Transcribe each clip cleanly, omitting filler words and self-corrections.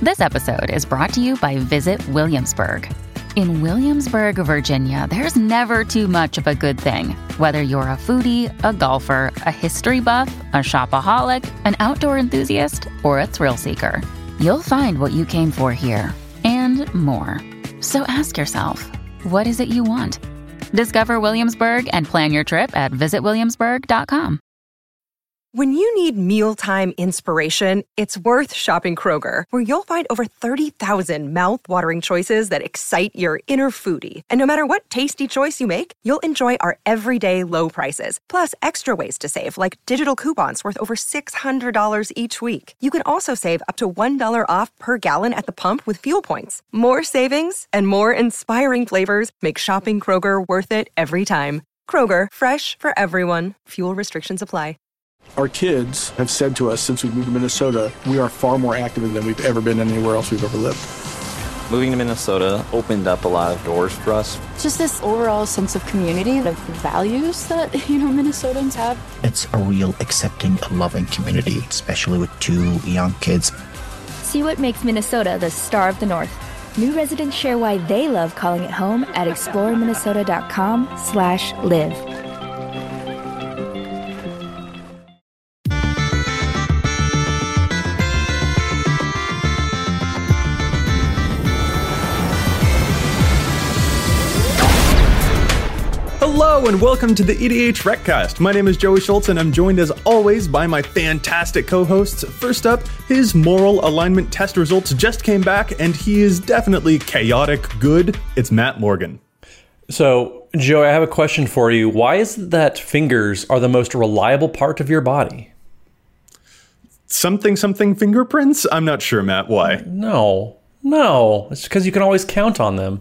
This episode is brought to you by Visit Williamsburg. In Williamsburg, Virginia, there's never too much of a good thing. Whether you're a foodie, a golfer, a history buff, a shopaholic, an outdoor enthusiast, or a thrill seeker, you'll find what you came for here and more. So ask yourself, what is it you want? Discover Williamsburg and plan your trip at visitwilliamsburg.com. When you need mealtime inspiration, it's worth shopping Kroger, where you'll find over 30,000 mouth-watering choices that excite your inner foodie. And no matter what tasty choice you make, you'll enjoy our everyday low prices, plus extra ways to save, like digital coupons worth over $600 each week. You can also save up to $1 off per gallon at the pump with fuel points. More savings and more inspiring flavors make shopping Kroger worth it every time. Kroger, fresh for everyone. Fuel restrictions apply. Our kids have said to us since we moved to Minnesota, we are far more active than we've ever been anywhere else we've ever lived. Moving to Minnesota opened up a lot of doors for us. Just this overall sense of community, the values that, Minnesotans have. It's a real accepting, loving community, especially with 2 young kids. See what makes Minnesota the star of the North. New residents share why they love calling it home at exploreminnesota.com/live. Hello and welcome to the EDH Recast. My name is Joey Schultz and I'm joined as always by my fantastic co-hosts. First up, his moral alignment test results just came back and he is definitely chaotic good. It's Matt Morgan. So, Joey, I have a question for you. Why is it that fingers are the most reliable part of your body? Something fingerprints? I'm not sure, Matt. Why? No. It's because you can always count on them.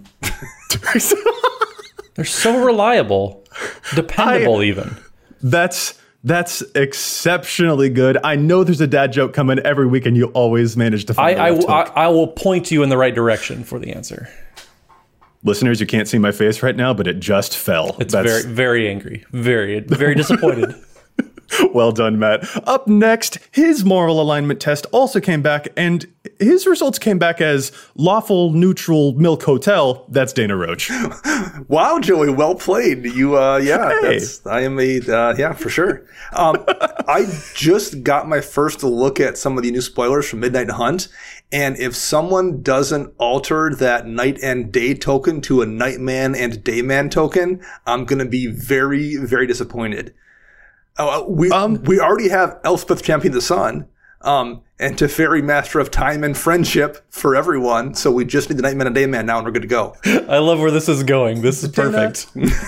They're so reliable, dependable even. That's exceptionally good. I know there's a dad joke coming every week, and you always manage to find it. I will point you in the right direction for the answer. Listeners, you can't see my face right now, but it just fell. It's very, very angry, very disappointed. Well done, Matt. Up next, his moral alignment test also came back, and his results came back as lawful, neutral milk hotel. That's Dana Roach. Wow, Joey, well played. You, Hey. For sure. I just got my first look at some of the new spoilers from Midnight Hunt, and if someone doesn't alter that night and day token to a nightman and dayman token, I'm going to be very, very disappointed. We already have Elspeth Champion of the Sun, and Teferi Master of Time and Friendship for everyone. So we just need the Nightman and Dayman now, and we're good to go. I love where this is going. This is perfect.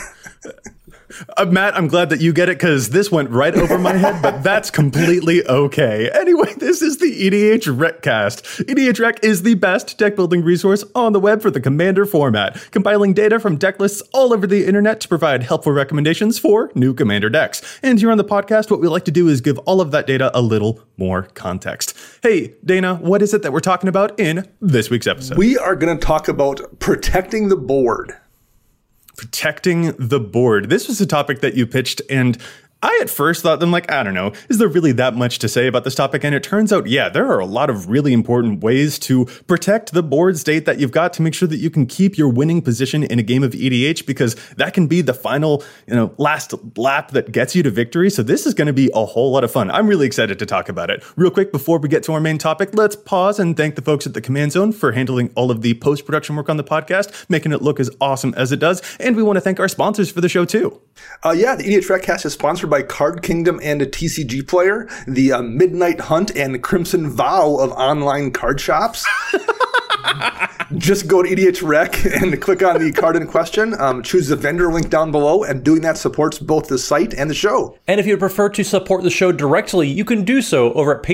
Matt, I'm glad that you get it because this went right over my head, but that's completely okay. Anyway, this is the EDH Recast. EDH Rec is the best deck building resource on the web for the Commander format, compiling data from deck lists all over the internet to provide helpful recommendations for new Commander decks. And here on the podcast, what we like to do is give all of that data a little more context. Hey, Dana, what is it that we're talking about in this week's episode? We are going to talk about protecting the board. Protecting the board. This was a topic that you pitched, and I at first thought, I don't know, is there really that much to say about this topic? And it turns out, yeah, there are a lot of really important ways to protect the board state that you've got to make sure that you can keep your winning position in a game of EDH, because that can be the final, last lap that gets you to victory. So this is going to be a whole lot of fun. I'm really excited to talk about it. Real quick, before we get to our main topic, let's pause and thank the folks at the Command Zone for handling all of the post-production work on the podcast, making it look as awesome as it does. And we want to thank our sponsors for the show too. The EDH Recast is sponsored by Card Kingdom and a TCG Player, the Midnight Hunt and Crimson Vow of online card shops. Just go to EDH Rec and click on the card in question, choose the vendor link down below, and doing that supports both the site and the show. And if you prefer to support the show directly, you can do so over at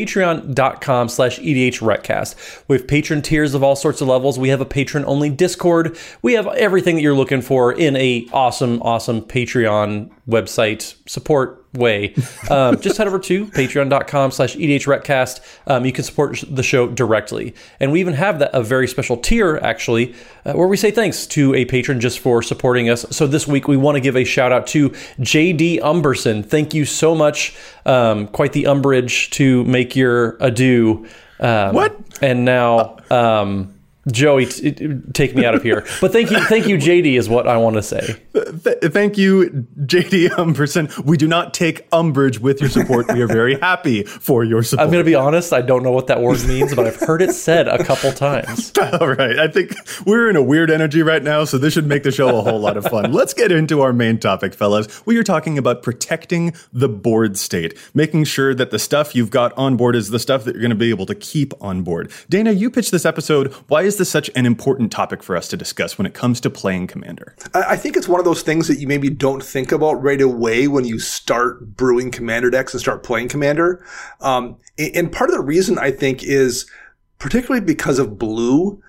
patreon.com/EDHRecast. We have patron tiers of all sorts of levels. We have a patron-only Discord. We have everything that you're looking for in a awesome Patreon website support way. Just head over to patreon.com/EDHRecast. You can support the show directly. And we even have a very special tier, actually, where we say thanks to a patron just for supporting us. So this week, we want to give a shout out to JD Umberson. Thank you so much. Quite the umbrage to make your adieu. What? And now, Joey, take me out of here. But thank you, JD, is what I want to say. Thank you, JD Umberson. We do not take umbrage with your support. We are very happy for your support. I'm going to be honest, I don't know what that word means, but I've heard it said a couple times. All right. I think we're in a weird energy right now, so this should make the show a whole lot of fun. Let's get into our main topic, fellas. We are talking about protecting the board state, making sure that the stuff you've got on board is the stuff that you're going to be able to keep on board. Dana, you pitched this episode. Why is this such an important topic for us to discuss when it comes to playing Commander? I think it's one of those things that you maybe don't think about right away when you start brewing Commander decks and start playing Commander. And part of the reason, I think, is particularly because of blue.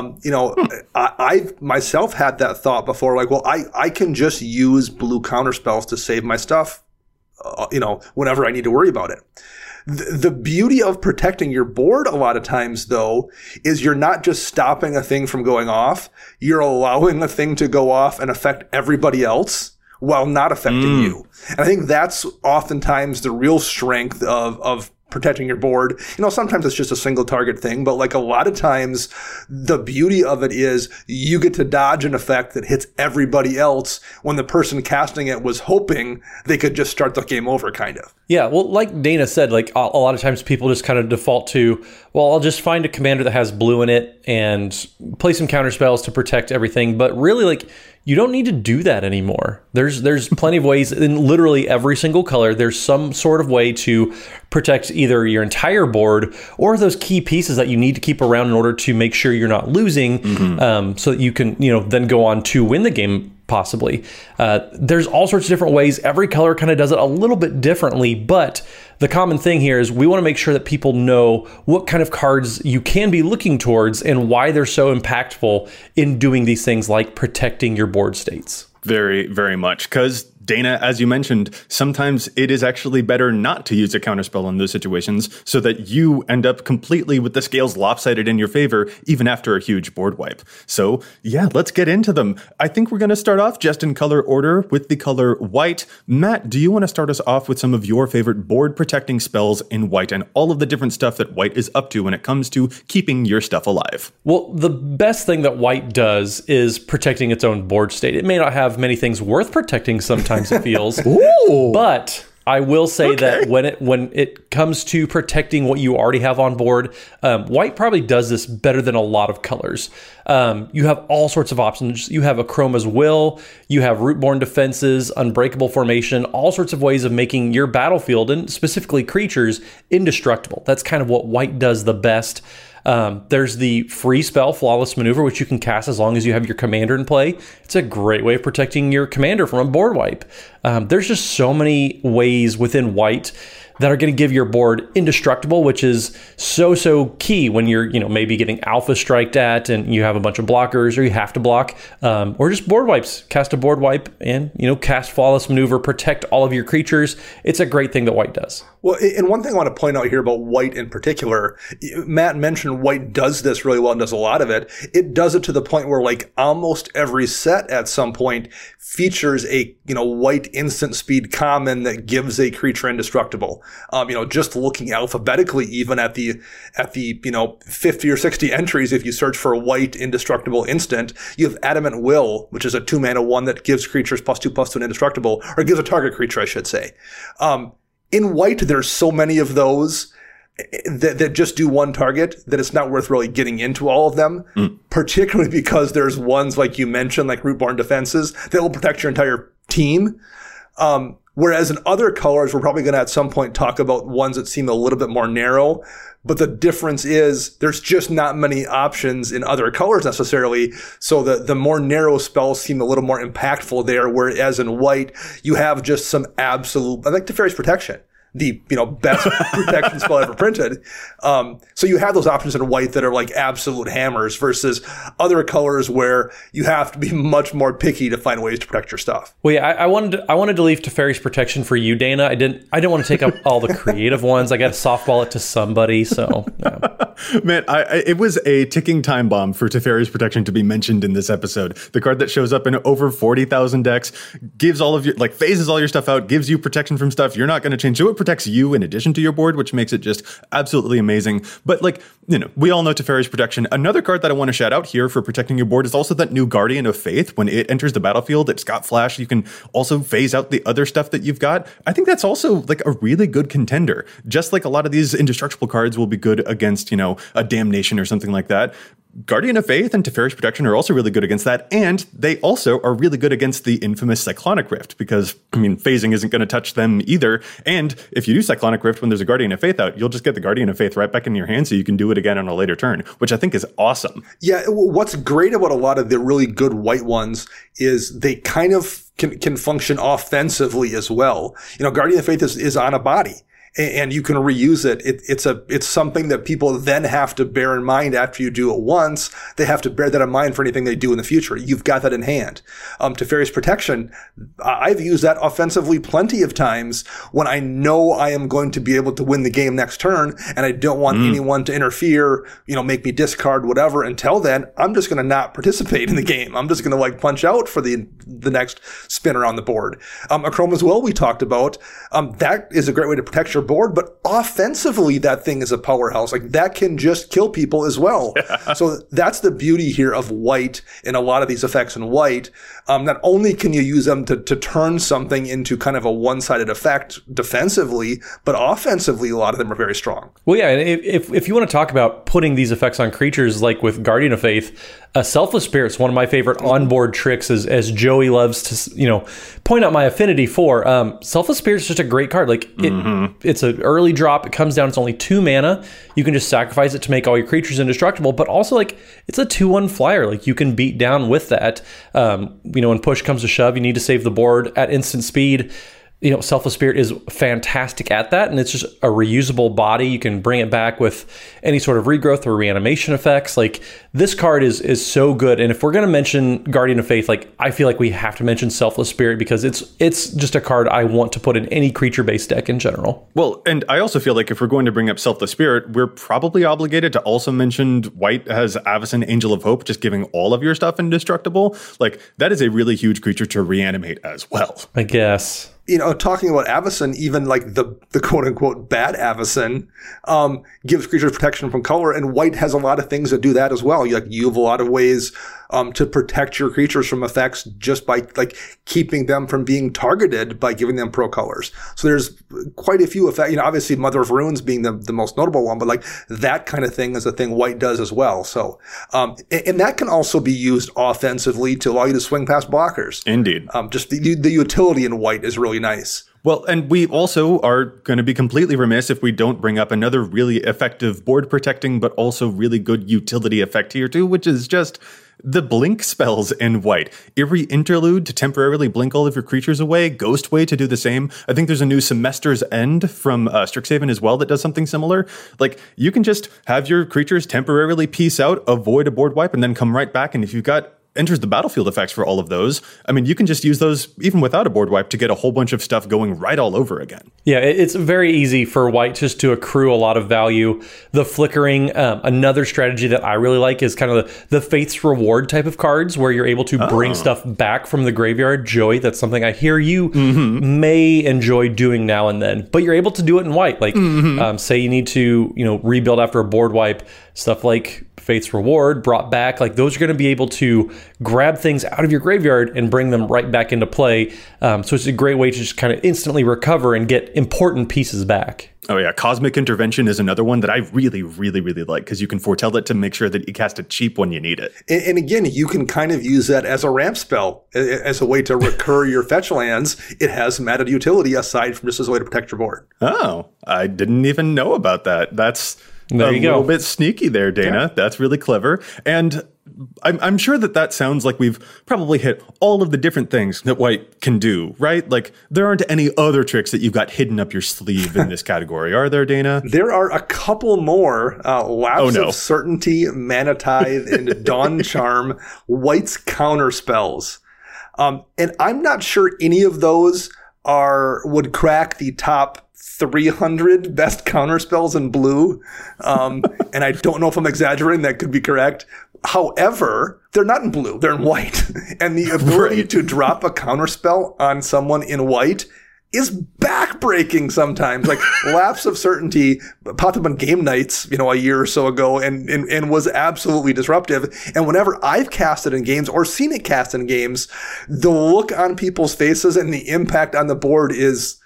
I've myself had that thought before, like, well, I can just use blue counterspells to save my stuff, whenever I need to worry about it. The beauty of protecting your board a lot of times, though, is you're not just stopping a thing from going off. You're allowing a thing to go off and affect everybody else while not affecting you. And I think that's oftentimes the real strength of protecting your board. Sometimes it's just a single target thing, but like a lot of times the beauty of it is you get to dodge an effect that hits everybody else when the person casting it was hoping they could just start the game over, kind of. Yeah, well, like Dana said, like a lot of times people just kind of default to, well, I'll just find a commander that has blue in it and play some counter spells to protect everything. But really, like, you don't need to do that anymore. There's plenty of ways in literally every single color. There's some sort of way to protect either your entire board or those key pieces that you need to keep around in order to make sure you're not losing, so that you can, then go on to win the game. Possibly. There's all sorts of different ways. Every color kind of does it a little bit differently, but the common thing here is we want to make sure that people know what kind of cards you can be looking towards and why they're so impactful in doing these things like protecting your board states. Very, very much. Because Dana, as you mentioned, sometimes it is actually better not to use a counterspell in those situations so that you end up completely with the scales lopsided in your favor, even after a huge board wipe. So yeah, let's get into them. I think we're going to start off just in color order with the color white. Matt, do you want to start us off with some of your favorite board protecting spells in white and all of the different stuff that white is up to when it comes to keeping your stuff alive? Well, the best thing that white does is protecting its own board state. It may not have many things worth protecting sometimes. It feels. Ooh. But I will say that when it comes to protecting what you already have on board, white probably does this better than a lot of colors. You have all sorts of options. You have Akroma's Will, you have Rootborn Defenses, Unbreakable Formation, all sorts of ways of making your battlefield, and specifically creatures, indestructible. That's kind of what white does the best. There's the free spell, Flawless Maneuver, which you can cast as long as you have your commander in play. It's a great way of protecting your commander from a board wipe. There's just so many ways within white that are going to give your board indestructible, which is so key when you're, maybe getting alpha striked at and you have a bunch of blockers or you have to block, or just board wipes. Cast a board wipe and, cast Flawless Maneuver, protect all of your creatures. It's a great thing that white does. Well, and one thing I want to point out here about white in particular, Matt mentioned white does this really well and does a lot of it. It does it to the point where like almost every set at some point features a, white instant speed common that gives a creature indestructible. Just looking alphabetically, even at the 50 or 60 entries, if you search for a white indestructible instant, you have Adamant Will, which is a 2-mana 1 that gives creatures +2/+2 and indestructible, or gives a target creature, I should say. In white, there's so many of those that just do one target that it's not worth really getting into all of them, particularly because there's ones like you mentioned, like Rootborn Defenses, that will protect your entire team. Whereas in other colors, we're probably going to at some point talk about ones that seem a little bit more narrow. But the difference is there's just not many options in other colors necessarily. So the more narrow spells seem a little more impactful there. Whereas in white, you have just some absolute, I like Teferi's Protection, the best protection spell ever printed. So you have those options in white that are like absolute hammers versus other colors where you have to be much more picky to find ways to protect your stuff. Well, yeah, I wanted to leave Teferi's Protection for you, Dana. I didn't want to take up all the creative ones. I got to softball it to somebody. So, yeah. Man, it was a ticking time bomb for Teferi's Protection to be mentioned in this episode. The card that shows up in over 40,000 decks, gives all of your, phases all your stuff out, gives you protection from stuff you're not going to change. So it protects you in addition to your board, which makes it just absolutely amazing. But like, we all know Teferi's Protection. Another card that I want to shout out here for protecting your board is also that new Guardian of Faith. When it enters the battlefield, it's got flash. You can also phase out the other stuff that you've got. I think that's also like a really good contender. Just like a lot of these indestructible cards will be good against, a Damnation or something like that. Guardian of Faith and Teferi's Protection are also really good against that, and they also are really good against the infamous Cyclonic Rift, because, phasing isn't going to touch them either, and if you do Cyclonic Rift when there's a Guardian of Faith out, you'll just get the Guardian of Faith right back in your hand so you can do it again on a later turn, which I think is awesome. Yeah, what's great about a lot of the really good white ones is they kind of can function offensively as well. Guardian of Faith is on a body, and you can reuse it. It's something that people then have to bear in mind after you do it once. They have to bear that in mind for anything they do in the future. You've got that in hand. Teferi's Protection, I've used that offensively plenty of times when I know I am going to be able to win the game next turn, and I don't want anyone to interfere, make me discard whatever. Until then, I'm just going to not participate in the game. I'm just going to punch out for the next spinner on the board. Akroma's Will we talked about. That is a great way to protect your board, but offensively that thing is a powerhouse. That can just kill people as well. So that's the beauty here of white and a lot of these effects in white. Not only can you use them to turn something into kind of a one-sided effect defensively, but offensively a lot of them are very strong. Well, yeah, if you want to talk about putting these effects on creatures like with Guardian of Faith, Selfless Spirit's one of my favorite onboard tricks, as Joey loves to point out my affinity for. Selfless Spirit's just a great card. It's an early drop. It comes down. It's only 2 mana. You can just sacrifice it to make all your creatures indestructible. But also, it's a 2/1 flyer. You can beat down with that. When push comes to shove, you need to save the board at instant speed. Selfless Spirit is fantastic at that, and it's just a reusable body. You can bring it back with any sort of regrowth or reanimation effects. This card is so good. And if we're going to mention Guardian of Faith, I feel like we have to mention Selfless Spirit, because it's just a card I want to put in any creature-based deck in general. Well, and I also feel like if we're going to bring up Selfless Spirit, we're probably obligated to also mention white has Avacyn, Angel of Hope, just giving all of your stuff indestructible. That is a really huge creature to reanimate as well, I guess. Talking about Avacyn, even the quote unquote bad Avacyn, gives creatures protection from color, and white has a lot of things that do that as well. You have a lot of ways to protect your creatures from effects just by keeping them from being targeted by giving them pro colors. So there's quite a few effects. Obviously Mother of Runes being the most notable one, but that kind of thing is a thing white does as well. So, and that can also be used offensively to allow you to swing past blockers. Indeed. Just the utility in white is really nice. Well, and we also are going to be completely remiss if we don't bring up another really effective board protecting, but also really good utility effect here too, which is just the blink spells in white. Eerie Interlude to temporarily blink all of your creatures away. Ghostway to do the same. I think there's a new Semester's End from Strixhaven as well that does something similar. You can just have your creatures temporarily peace out, avoid a board wipe, and then come right back. And if you've got enters the battlefield effects for all of those, you can just use those even without a board wipe to get a whole bunch of stuff going right all over again. Yeah, it's very easy for white just to accrue a lot of value. The flickering, another strategy that I really like is kind of the Faith's Reward type of cards where you're able to bring stuff back from the graveyard. Joey, that's something I hear you may enjoy doing now and then, but you're able to do it in white. Say you need to, rebuild after a board wipe, stuff like Faith's Reward brought back, those are going to be able to grab things out of your graveyard and bring them right back into play. So it's a great way to just kind of instantly recover and get important pieces back. Oh yeah, Cosmic Intervention is another one that I really, really, really like, because you can foretell it to make sure that you cast it cheap when you need it. And again, you can kind of use that as a ramp spell, as a way to recur your fetch lands. It has some added utility aside from just as a way to protect your board. Oh, I didn't even know about that. That's there you go. A little bit sneaky there, Dana. Yeah. That's really clever. And I'm sure that sounds like we've probably hit all of the different things that white can do, right? There aren't any other tricks that you've got hidden up your sleeve in this category, are there, Dana? There are a couple more. Lapse of Certainty, Mana Tithe, and Dawn Charm, white's counter spells. And I'm not sure any of those would crack the top 300 best counter spells in blue. And I don't know if I'm exaggerating. That could be correct. However, they're not in blue. They're in white. And the ability to drop a counter spell on someone in white is backbreaking sometimes. Like Lapse of Certainty popped up on game nights, a year or so ago and was absolutely disruptive. And whenever I've cast it in games or seen it cast in games, the look on people's faces and the impact on the board is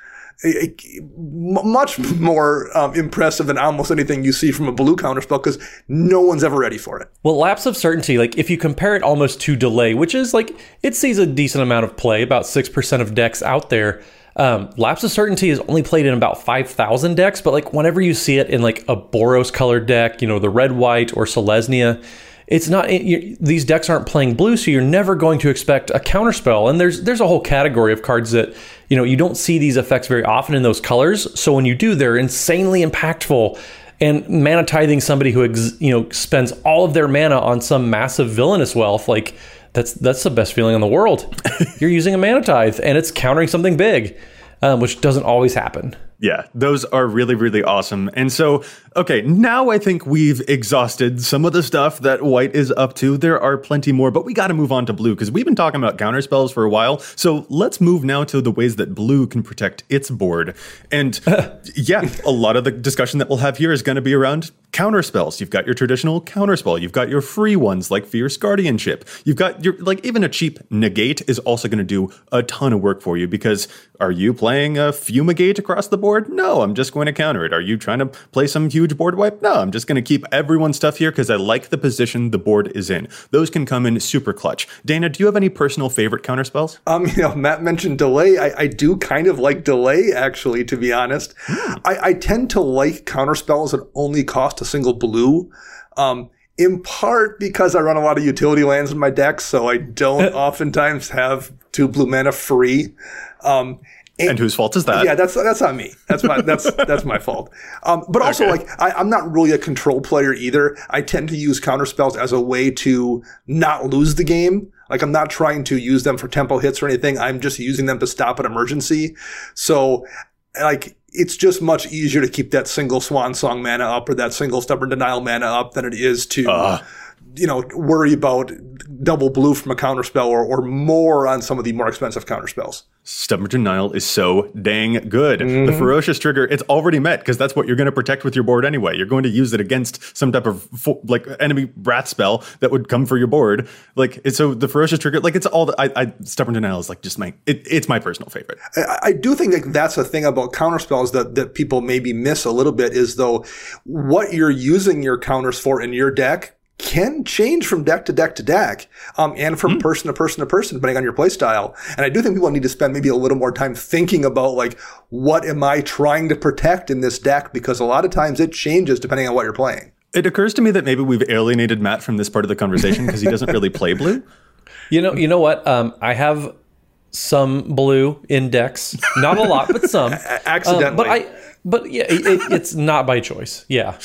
much more impressive than almost anything you see from a blue counterspell because no one's ever ready for it. Well, Lapse of Certainty, like if you compare it almost to Delay, which is like, it sees a decent amount of play, about 6% of decks out there. Lapse of Certainty is only played in about 5,000 decks, but like whenever you see it in like a Boros colored deck, the red-white or Selesnya, it's not, these decks aren't playing blue, so you're never going to expect a counterspell. And there's a whole category of cards that, you don't see these effects very often in those colors. So when you do, they're insanely impactful. And mana tithing somebody who, spends all of their mana on some massive villainous wealth, like that's the best feeling in the world. You're using a mana tithe and it's countering something big, which doesn't always happen. Yeah, those are really, really awesome. And so, okay, now I think we've exhausted some of the stuff that white is up to. There are plenty more, but we got to move on to blue because we've been talking about counterspells for a while. So let's move now to the ways that blue can protect its board. And yeah, a lot of the discussion that we'll have here is going to be around counterspells. You've got your traditional counterspell. You've got your free ones like Fierce Guardianship. You've got your, like, even a cheap negate is also going to do a ton of work for you because are you playing a fumigate across the board? No, I'm just going to counter it. Are you trying to play some huge board wipe? No, I'm just going to keep everyone's stuff here because I like the position the board is in. Those can come in super clutch. Dana, do you have any personal favorite counterspells? Matt mentioned Delay. I do kind of like Delay, actually, to be honest. I tend to like counterspells that only cost a single blue. In part because I run a lot of utility lands in my deck, so I don't oftentimes have 2 blue mana free. And whose fault is that? Yeah, that's on me. That's my fault. But also, Okay. like, I'm not really a control player either. I tend to use counterspells as a way to not lose the game. Like, I'm not trying to use them for tempo hits or anything. I'm just using them to stop an emergency. So, like, it's just much easier to keep that single Swan Song mana up or that single Stubborn Denial mana up than it is to worry about double blue from a counterspell or more on some of the more expensive counterspells. Stubborn Denial is so dang good. The Ferocious Trigger, it's already met because that's what you're going to protect with your board anyway. You're going to use it against some type of enemy wrath spell that would come for your board. So the Ferocious Trigger, it's all Stubborn Denial is just it's my personal favorite. I do think that's a thing about counterspells that people maybe miss a little bit is though what you're using your counters for in your deck can change from deck to deck to deck, and from person to person to person, depending on your play style. And I do think people need to spend maybe a little more time thinking about, what am I trying to protect in this deck? Because a lot of times it changes depending on what you're playing. It occurs to me that maybe we've alienated Matt from this part of the conversation because he doesn't really play blue. You know what? I have some blue in decks. Not a lot, but some. Accidentally. But yeah, it's not by choice. Yeah.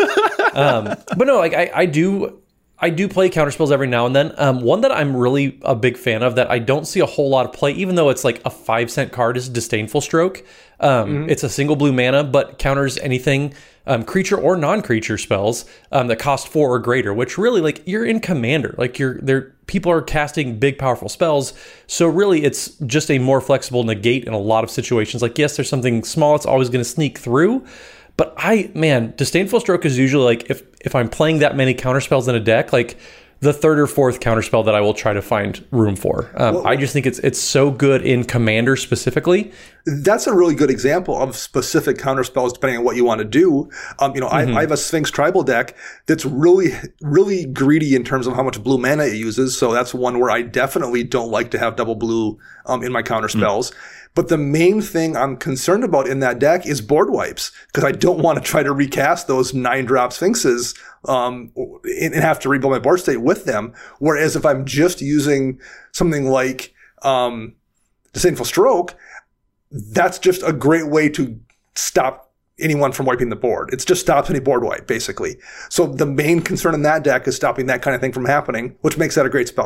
But no, I do play counterspells every now and then. One that I'm really a big fan of that I don't see a whole lot of play, even though it's like a 5-cent card, is Disdainful Stroke. It's a single blue mana, but counters anything, creature or non-creature spells that cost 4 or greater, which really, you're in Commander. People are casting big, powerful spells. So really, it's just a more flexible negate in a lot of situations. Yes, there's something small, it's always going to sneak through. But Disdainful Stroke is usually if I'm playing that many counterspells in a deck, the third or fourth counterspell that I will try to find room for. I just think it's so good in Commander specifically. That's a really good example of specific counterspells depending on what you want to do. I have a Sphinx Tribal deck that's really, really greedy in terms of how much blue mana it uses. So that's one where I definitely don't like to have double blue in my counterspells. But the main thing I'm concerned about in that deck is board wipes, because I don't want to try to recast those 9-drop Sphinxes and have to rebuild my board state with them. Whereas if I'm just using something like Disdainful Stroke, that's just a great way to stop anyone from wiping the board. It just stops any board wipe, basically. So the main concern in that deck is stopping that kind of thing from happening, which makes that a great spell there.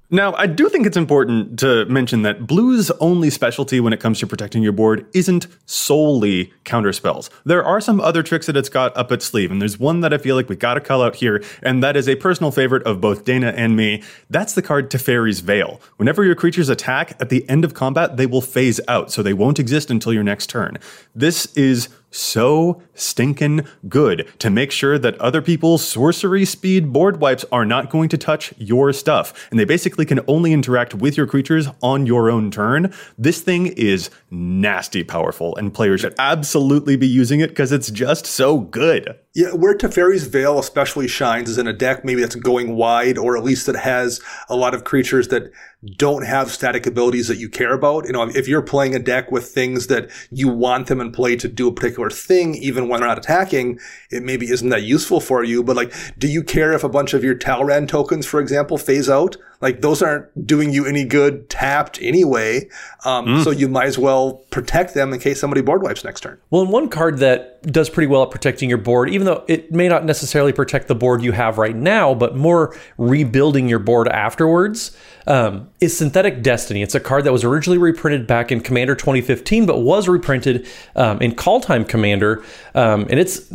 Now, I do think it's important to mention that Blue's only specialty when it comes to protecting your board isn't solely counterspells. There are some other tricks that it's got up its sleeve, and there's one that I feel like we gotta call out here, and that is a personal favorite of both Dana and me. That's the card Teferi's Veil. Whenever your creatures attack, at the end of combat, they will phase out, so they won't exist until your next turn. This is so stinkin' good to make sure that other people's sorcery speed board wipes are not going to touch your stuff. And they basically can only interact with your creatures on your own turn. This thing is nasty powerful, and players should absolutely be using it because it's just so good. Yeah, where Teferi's Veil especially shines is in a deck maybe that's going wide, or at least that has a lot of creatures that don't have static abilities that you care about. You know, if you're playing a deck with things that you want them in play to do a particular thing, even when they're not attacking, it maybe isn't that useful for you. But like, do you care if a bunch of your Talrand tokens, for example, phase out? Like, those aren't doing you any good tapped anyway. So you might as well protect them in case somebody board wipes next turn. Well, and one card that does pretty well at protecting your board, even though it may not necessarily protect the board you have right now, but more rebuilding your board afterwards, is Synthetic Destiny. It's a card that was originally reprinted back in Commander 2015, but was reprinted in Call Time Commander. And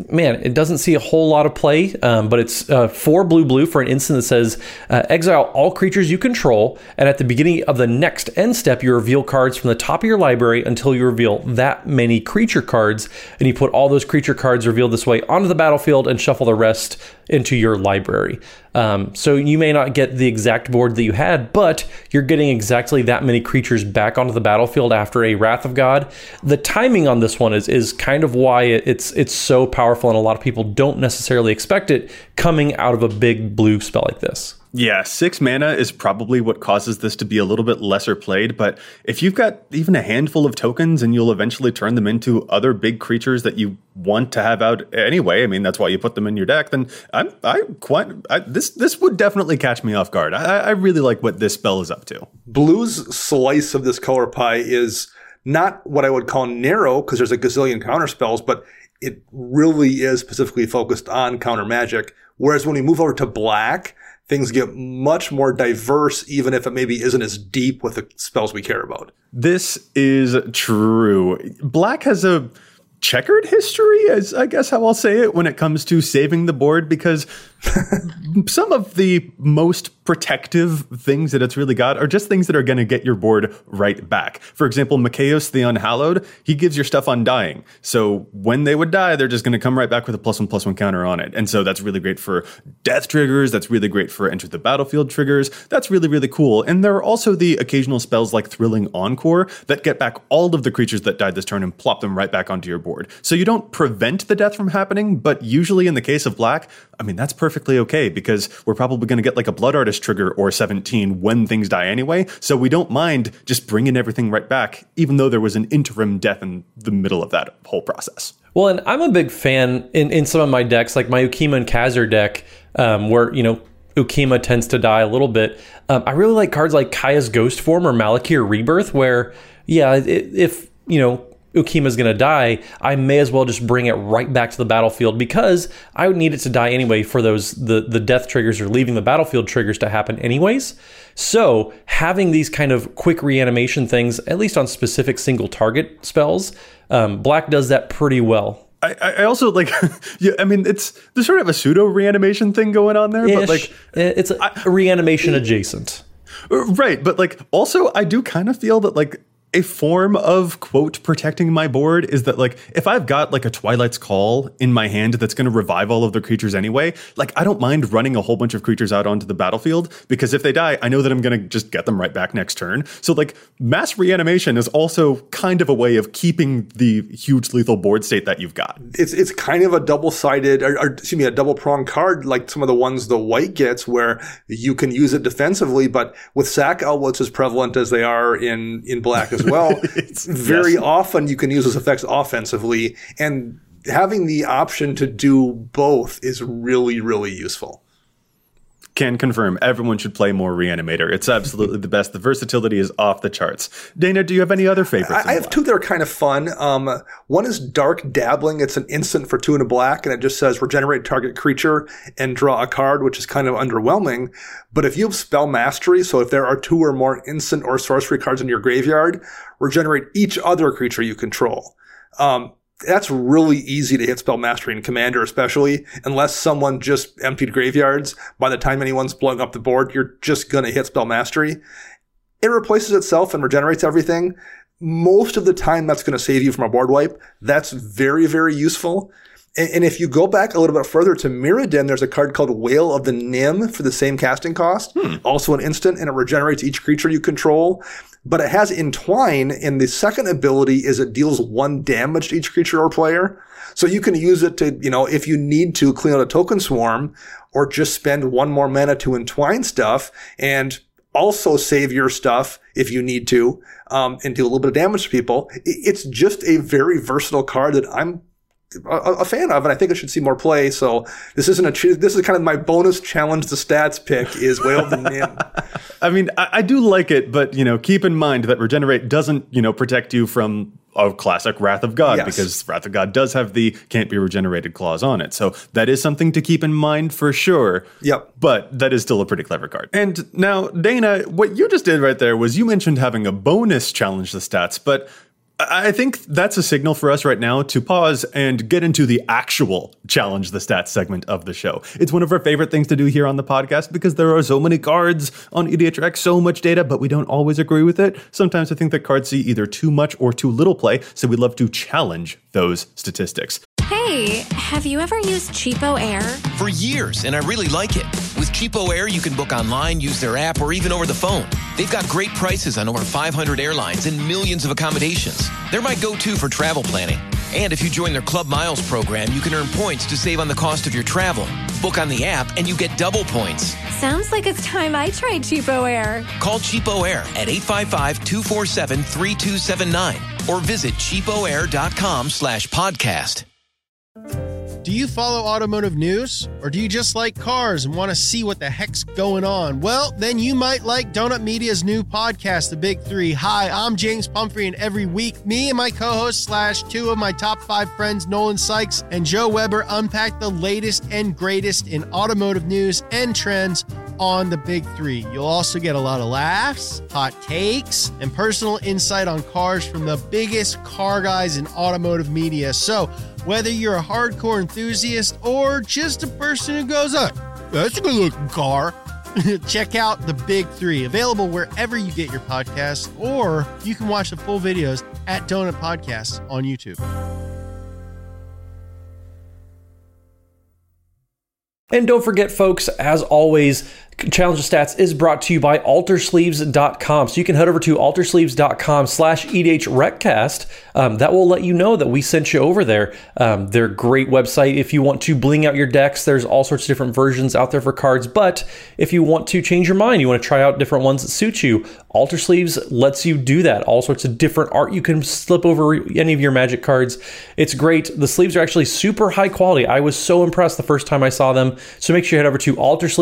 it doesn't see a whole lot of play, but it's 4 blue for an instant that says, exile all creatures you control, and at the beginning of the next end step, you reveal cards from the top of your library until you reveal that many creature cards, and you put all those creature cards revealed this way onto the battlefield and shuffle the rest into your library. So you may not get the exact board that you had, but you're getting exactly that many creatures back onto the battlefield after a Wrath of God. The timing on this one is kind of why it's so powerful, and a lot of people don't necessarily expect it coming out of a big blue spell like this. Yeah, 6 mana is probably what causes this to be a little bit lesser played, but if you've got even a handful of tokens and you'll eventually turn them into other big creatures that you want to have out anyway, I mean, that's why you put them in your deck, then this would definitely catch me off guard. I really like what this spell is up to. Blue's slice of this color pie is not what I would call narrow, because there's a gazillion counter spells, but it really is specifically focused on counter magic. Whereas when we move over to black, things get much more diverse, even if it maybe isn't as deep with the spells we care about. This is true. Black has a checkered history, as I guess how I'll say it, when it comes to saving the board, because some of the most protective things that it's really got are just things that are going to get your board right back. For example, Mikaeus the Unhallowed, he gives your stuff undying. So when they would die, they're just going to come right back with a +1/+1 counter on it. And so that's really great for death triggers. That's really great for enter the battlefield triggers. That's really, really cool. And there are also the occasional spells like Thrilling Encore that get back all of the creatures that died this turn and plop them right back onto your board. So you don't prevent the death from happening, but usually in the case of black, I mean, that's perfectly okay, because we're probably going to get like a Blood Artist trigger or 17 when things die anyway. So we don't mind just bringing everything right back, even though there was an interim death in the middle of that whole process. Well, and I'm a big fan in some of my decks, like my Ukima and Khazar deck, where, you know, Ukima tends to die a little bit. I really like cards like Kaya's Ghost Form or Malakir Rebirth, where, yeah, if, you know, Ukima's going to die, I may as well just bring it right back to the battlefield, because I would need it to die anyway for the death triggers or leaving the battlefield triggers to happen anyways. So having these kind of quick reanimation things, at least on specific single target spells, black does that pretty well. I also like, yeah, I mean, there's sort of a pseudo reanimation thing going on there, but like it's a reanimation adjacent. Right. But like, also I do kind of feel that like, a form of, quote, protecting my board is that, like, if I've got, like, a Twilight's Call in my hand that's going to revive all of the creatures anyway, like, I don't mind running a whole bunch of creatures out onto the battlefield, because if they die, I know that I'm going to just get them right back next turn. So, like, mass reanimation is also kind of a way of keeping the huge lethal board state that you've got. It's kind of a double-sided, a double-pronged card, like some of the ones the white gets, where you can use it defensively, but with sack outlets as prevalent as they are in black as well, very often you can use those effects offensively, and having the option to do both is really, really useful. Can confirm everyone should play more Reanimator. It's absolutely the best. The versatility is off the charts. Dana, do you have any other favorites? I have two that are kind of fun. One is Dark Dabbling. It's an instant for 2 and a black, and it just says regenerate target creature and draw a card, which is kind of underwhelming. But if you have Spell Mastery, so if there are 2 or more instant or sorcery cards in your graveyard, regenerate each other creature you control. That's really easy to hit Spell Mastery in Commander, especially unless someone just emptied graveyards. By the time anyone's blowing up the board, you're just going to hit Spell Mastery. It replaces itself and regenerates everything. Most of the time, that's going to save you from a board wipe. That's very, very useful. And if you go back a little bit further to Mirrodin, there's a card called Wail of the Nim for the same casting cost. Also an instant, and it regenerates each creature you control. But it has Entwine, and the second ability is it deals 1 damage to each creature or player. So you can use it to, if you need to clean out a token swarm, or just spend 1 more mana to Entwine stuff, and also save your stuff if you need to, and do a little bit of damage to people. It's just a very versatile card that I'm a fan of, and I think it should see more play. So this is kind of my bonus challenge the stats pick is Wail of the Nim. I mean, I do like it, but keep in mind that regenerate doesn't protect you from a classic Wrath of God, because Wrath of God does have the can't be regenerated clause on it. So that is something to keep in mind for sure. Yep. But that is still a pretty clever card. And now, Dana, what you just did right there was you mentioned having a bonus challenge the stats, but I think that's a signal for us right now to pause and get into the actual challenge the stats segment of the show. It's one of our favorite things to do here on the podcast because there are so many cards on EDHREC, so much data, but we don't always agree with it. Sometimes I think that cards see either too much or too little play, so we love to challenge those statistics. Hey, have you ever used Cheapo Air? For years, and I really like it. With Cheapo Air, you can book online, use their app, or even over the phone. They've got great prices on over 500 airlines and millions of accommodations. They're my go-to for travel planning. And if you join their Club Miles program, you can earn points to save on the cost of your travel. Book on the app, and you get double points. Sounds like it's time I tried Cheapo Air. Call Cheapo Air at 855-247-3279 or visit cheapoair.com/podcast. Do you follow automotive news? Or do you just like cars and want to see what the heck's going on? Well, then you might like Donut Media's new podcast, The Big Three. Hi, I'm James Pumphrey, and every week, me and my co-host / 2 of my top 5 friends, Nolan Sykes and Joe Weber, unpack the latest and greatest in automotive news and trends on The Big Three. You'll also get a lot of laughs, hot takes, and personal insight on cars from the biggest car guys in automotive media. So, whether you're a hardcore enthusiast or just a person who goes, oh, that's a good looking car, check out The Big Three, available wherever you get your podcasts, or you can watch the full videos at Donut Podcasts on YouTube. And don't forget, folks, as always, Challenge the Stats is brought to you by Altersleeves.com. So you can head over to Altersleeves.com/EDHRECcast. That will let you know that we sent you over there. They're a great website if you want to bling out your decks. There's all sorts of different versions out there for cards. But if you want to change your mind, you want to try out different ones that suit you, Altersleeves lets you do that. All sorts of different art you can slip over any of your Magic cards. It's great. The sleeves are actually super high quality. I was so impressed the first time I saw them. So make sure you head over to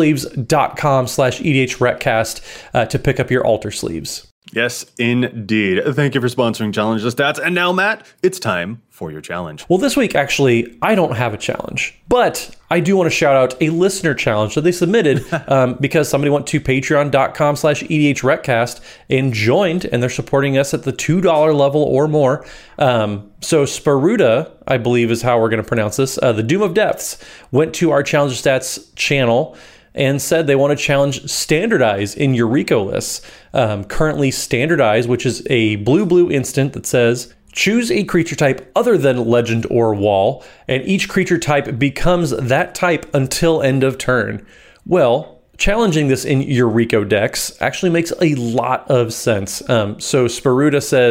Altersleeves.com/EDHRECcast to pick up your Alter sleeves. Yes, indeed. Thank you for sponsoring Challenge the Stats. And now, Matt, it's time for your challenge. Well, this week, actually, I don't have a challenge, but I do want to shout out a listener challenge that they submitted because somebody went to patreon.com/EDHRECcast and joined, and they're supporting us at the $2 level or more. So Sparuta, I believe is how we're going to pronounce this, the Doom of Depths, went to our Challenge the Stats channel and said they want to challenge Standardize in Eureka lists. Currently Standardize, which is a blue instant that says, choose a creature type other than Legend or Wall, and each creature type becomes that type until end of turn. Well, challenging this in Eureka decks actually makes a lot of sense. So Sparuta says,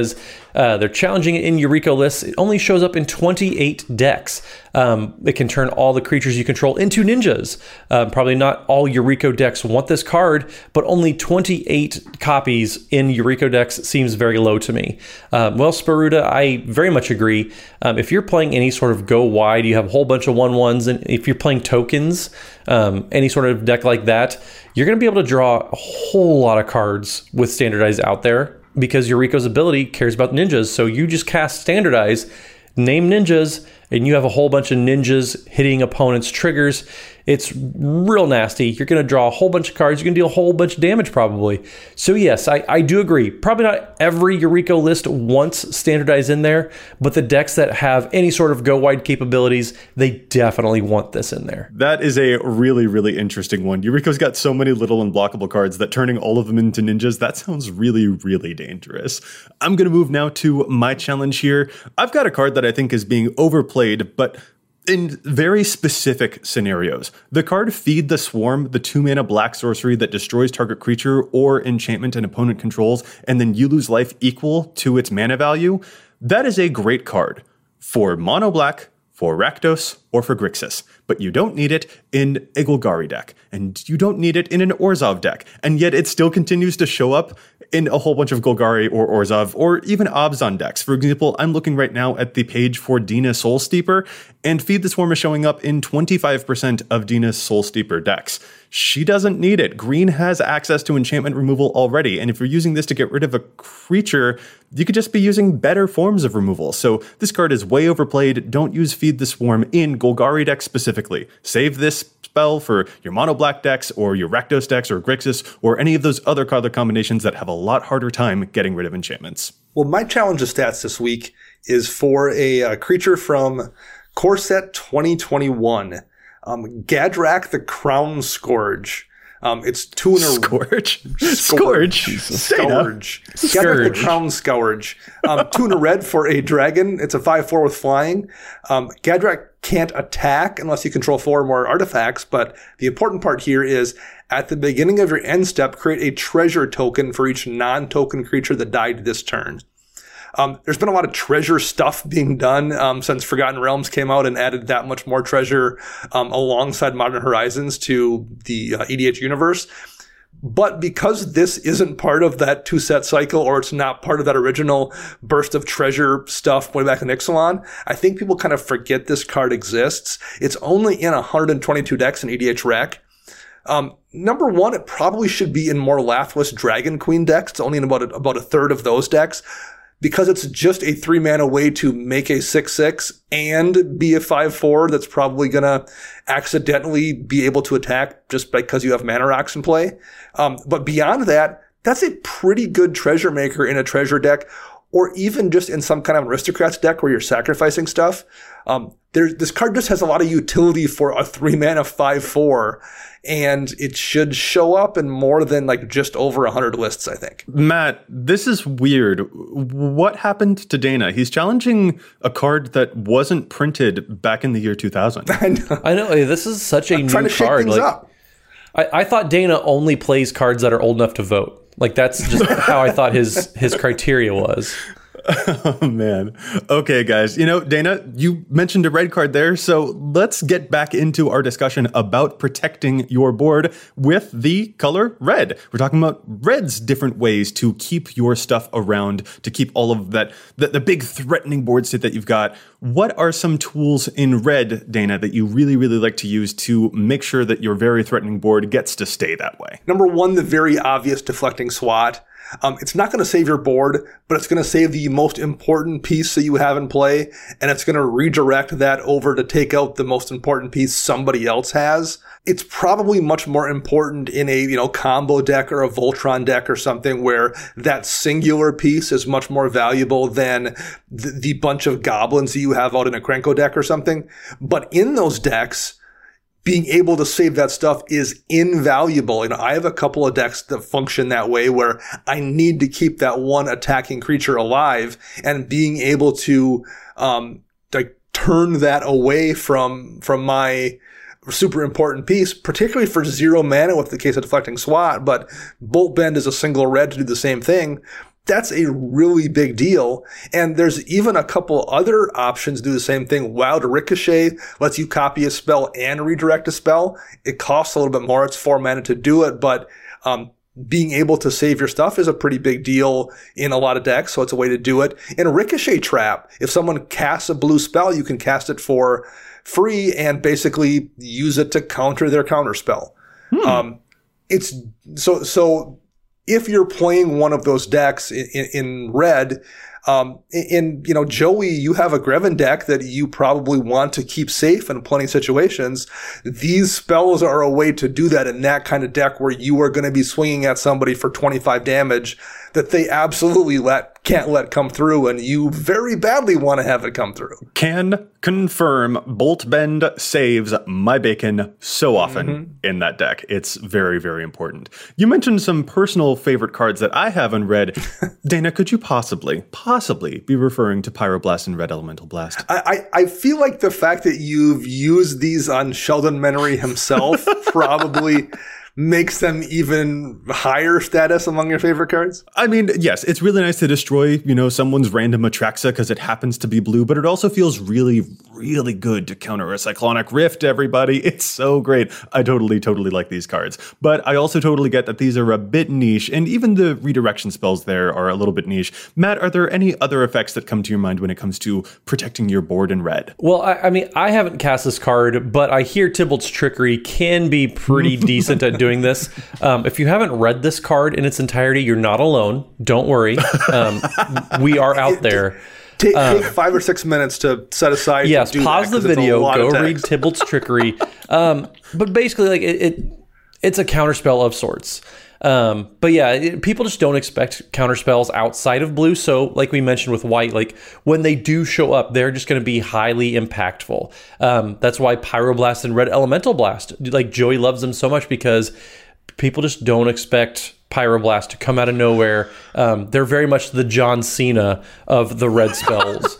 They're challenging it in Yuriko lists. It only shows up in 28 decks. It can turn all the creatures you control into ninjas. Probably not all Yuriko decks want this card, but only 28 copies in Yuriko decks seems very low to me. Well, Sparuta, I very much agree. If you're playing any sort of go wide, you have a whole bunch of 1/1s, and if you're playing tokens, any sort of deck like that, you're going to be able to draw a whole lot of cards with Standardize out there because Yuriko's ability cares about ninjas. So you just cast Standardize, name ninjas, and you have a whole bunch of ninjas hitting opponents' triggers. It's real nasty. You're going to draw a whole bunch of cards. You're going to deal a whole bunch of damage probably. So yes, I do agree. Probably not every Yuriko list wants Standardize in there, but the decks that have any sort of go wide capabilities, they definitely want this in there. That is a really, really interesting one. Yuriko's got so many little unblockable cards that turning all of them into ninjas, that sounds really, really dangerous. I'm going to move now to my challenge here. I've got a card that I think is being overplayed, but in very specific scenarios. The card Feed the Swarm, the 2-mana black sorcery that destroys target creature or enchantment an opponent controls, and then you lose life equal to its mana value, that is a great card for mono black, for Rakdos, or for Grixis. But you don't need it in a Golgari deck, and you don't need it in an Orzhov deck, and yet it still continues to show up in a whole bunch of Golgari or Orzhov or even Abzan decks. For example, I'm looking right now at the page for Dina Soul Steeper, and Feed the Swarm is showing up in 25% of Dina's Soul Steeper decks. She doesn't need it. Green has access to enchantment removal already, and if you're using this to get rid of a creature, you could just be using better forms of removal. So this card is way overplayed. Don't use Feed the Swarm in Golgari decks specifically. Save this spell for your mono black decks or your Rakdos decks or Grixis or any of those other color combinations that have a lot harder time getting rid of enchantments. Well, my challenge of stats this week is for a creature from Core Set 2021, Gadrak the Crown Scourge. It's 2 in a Scourge. Scourge. Gadrak the Crown Scourge. 2 in a red for a dragon. It's a 5/4 with flying. Gadrak can't attack unless you control 4 or more artifacts, but the important part here is at the beginning of your end step, create a treasure token for each non-token creature that died this turn. There's been a lot of treasure stuff being done since Forgotten Realms came out and added that much more treasure alongside Modern Horizons to the EDH universe. But because this isn't part of that 2-set cycle, or it's not part of that original burst of treasure stuff way back in Ixalan, I think people kind of forget this card exists. It's only in 122 decks in EDH Rec. Number one, it probably should be in more Lathwis Dragon Queen decks. It's only in about a third of those decks. Because it's just a 3-mana way to make a 6/6 and be a 5/4 that's probably going to accidentally be able to attack just because you have mana rocks in play. But beyond that, that's a pretty good treasure maker in a treasure deck, or even just in some kind of aristocrats deck where you're sacrificing stuff. This card just has a lot of utility for a 3-mana 5/4, and it should show up in more than like just over 100 lists, I think. Matt, this is weird. What happened to Dana? He's challenging a card that wasn't printed back in the year 2000. I know. This is such a new trying to shake card. things up. I thought Dana only plays cards that are old enough to vote. Like, that's just how I thought his criteria was. Oh, man. Okay, guys. You know, Dana, you mentioned a red card there, so let's get back into our discussion about protecting your board with the color red. We're talking about red's different ways to keep your stuff around, to keep all of that, the big threatening board state that you've got. What are some tools in red, Dana, that you really, really like to use to make sure that your very threatening board gets to stay that way? Number one, the very obvious deflecting SWAT. It's not going to save your board, but it's going to save the most important piece that you have in play, and it's going to redirect that over to take out the most important piece somebody else has. It's probably much more important in a, combo deck or a Voltron deck or something where that singular piece is much more valuable than the bunch of goblins that you have out in a Krenko deck or something. But in those decks, being able to save that stuff is invaluable. I have a couple of decks that function that way where I need to keep that one attacking creature alive, and being able to turn that away from my super important piece, particularly for 0 mana with the case of deflecting SWAT, but Bolt Bend is a single red to do the same thing. That's a really big deal. And there's even a couple other options to do the same thing. Wild Ricochet lets you copy a spell and redirect a spell. It costs a little bit more. It's 4 mana to do it, but being able to save your stuff is a pretty big deal in a lot of decks, so it's a way to do it. In a Ricochet Trap, if someone casts a blue spell, you can cast it for free and basically use it to counter their counter spell. It's so if you're playing one of those decks in red, Joey, you have a Greven deck that you probably want to keep safe in plenty of situations. These spells are a way to do that in that kind of deck where you are going to be swinging at somebody for 25 damage that they absolutely can't let come through, and you very badly want to have it come through. Can confirm Bolt Bend saves my bacon so often in that deck. It's very, very important. You mentioned some personal favorite cards that I have in red. Dana, could you possibly be referring to Pyroblast and Red Elemental Blast? I feel like the fact that you've used these on Sheldon Menery himself probably makes them even higher status among your favorite cards? I mean, yes, it's really nice to destroy, someone's random Atraxa because it happens to be blue, but it also feels really, really good to counter a Cyclonic Rift, everybody. It's so great. I totally like these cards. But I also totally get that these are a bit niche, and even the redirection spells there are a little bit niche. Matt, are there any other effects that come to your mind when it comes to protecting your board in red? Well, I haven't cast this card, but I hear Tybalt's Trickery can be pretty decent at doing this. If you haven't read this card in its entirety, you're not alone. Don't worry. We are out there. Take 5 or 6 minutes to set aside. Yes, to do pause that, the video, go read Tybalt's Trickery. But basically, it's a counterspell of sorts. But yeah, people just don't expect counterspells outside of blue. So like we mentioned with white, when they do show up, they're just going to be highly impactful. That's why Pyroblast and Red Elemental Blast, Joey loves them so much because people just don't expect Pyroblast to come out of nowhere. They're very much the John Cena of the red spells.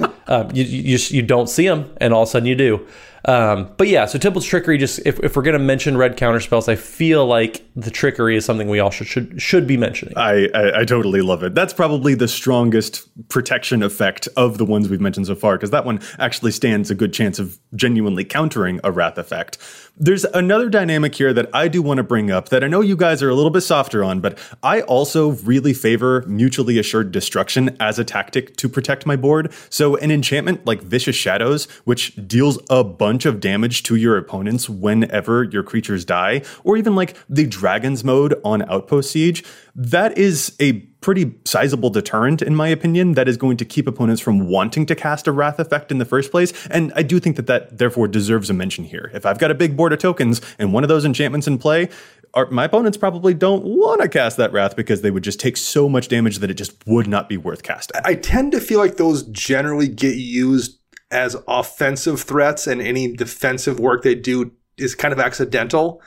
You don't see them, and all of a sudden you do. But yeah, so Tybalt's Trickery, just if we're going to mention red counterspells, I feel like the Trickery is something we all should be mentioning. I totally love it. That's probably the strongest protection effect of the ones we've mentioned so far, because that one actually stands a good chance of genuinely countering a Wrath effect. There's another dynamic here that I do want to bring up that I know you guys are a little bit softer on, but I also really favor Mutually Assured Destruction as a tactic to protect my board. So an enchantment like Vicious Shadows, which deals a bunch of damage to your opponents whenever your creatures die, or even like the Dragon's Mode on Outpost Siege, that is a pretty sizable deterrent, in my opinion, that is going to keep opponents from wanting to cast a Wrath effect in the first place. And I do think that therefore deserves a mention here. If I've got a big board of tokens and one of those enchantments in play, my opponents probably don't want to cast that Wrath because they would just take so much damage that it just would not be worth casting. I tend to feel like those generally get used as offensive threats, and any defensive work they do is kind of accidental.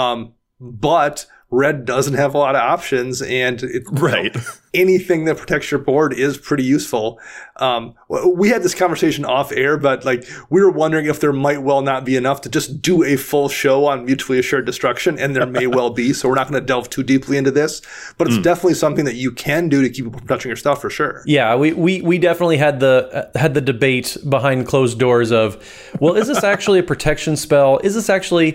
But red doesn't have a lot of options, and anything that protects your board is pretty useful. We had this conversation off air, but we were wondering if there might well not be enough to just do a full show on Mutually Assured Destruction, and there may well be, so we're not going to delve too deeply into this, but it's definitely something that you can do to keep protecting your stuff for sure. Yeah, we definitely had the debate behind closed doors of, well, is this actually a protection spell? Is this actually